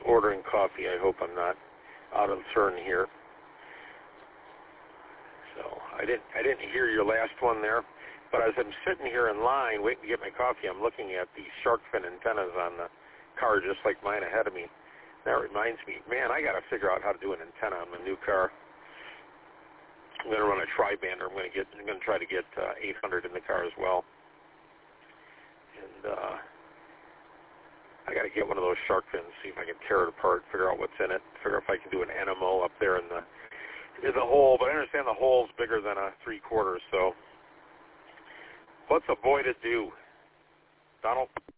ordering coffee. I hope I'm not out of turn here. So I didn't hear your last one there, but as I'm sitting here in line waiting to get my coffee, I'm looking at the shark fin antennas on the car just like mine ahead of me. That reminds me, man, I got to figure out how to do an antenna on my new car. I'm going to run a tri-bander. I'm going to try to get 800 in the car as well. And I got to get one of those shark fins, see if I can tear it apart, figure out what's in it, figure if I can do an NMO up there in the hole. But I understand the hole's bigger than a 3/4, so what's a boy to do? Donald?